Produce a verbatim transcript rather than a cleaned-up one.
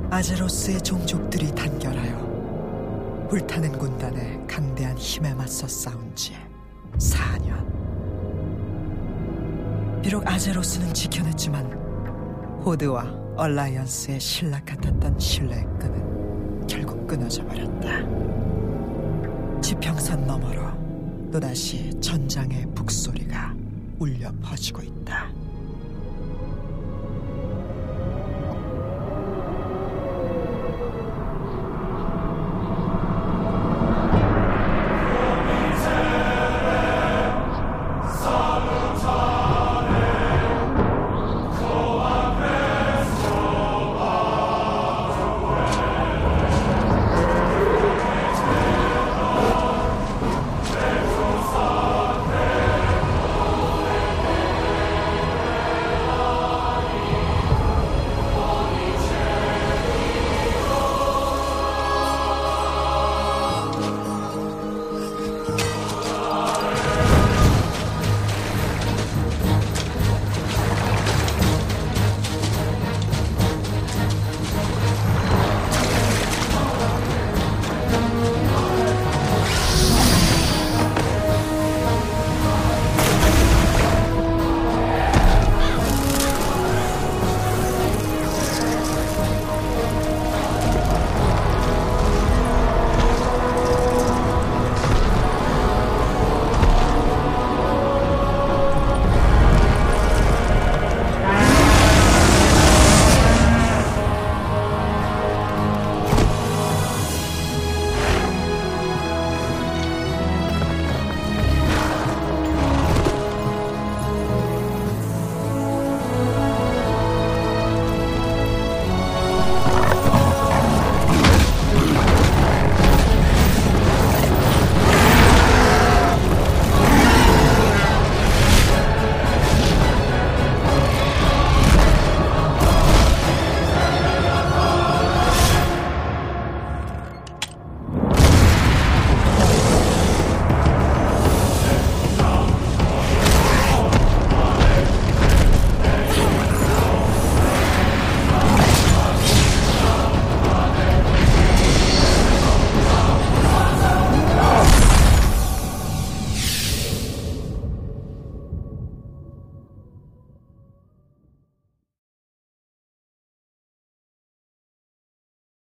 아제로스의 종족들이 단결하여 불타는 군단의 강대한 힘에 맞서 싸운 지 사 년. 비록 아제로스는 지켜냈지만 호드와 얼라이언스의 신락 같았던 신뢰의 끈은 결국 끊어져 버렸다. 지평선 너머로 또다시 전장의 북소리가 울려 퍼지고 있다.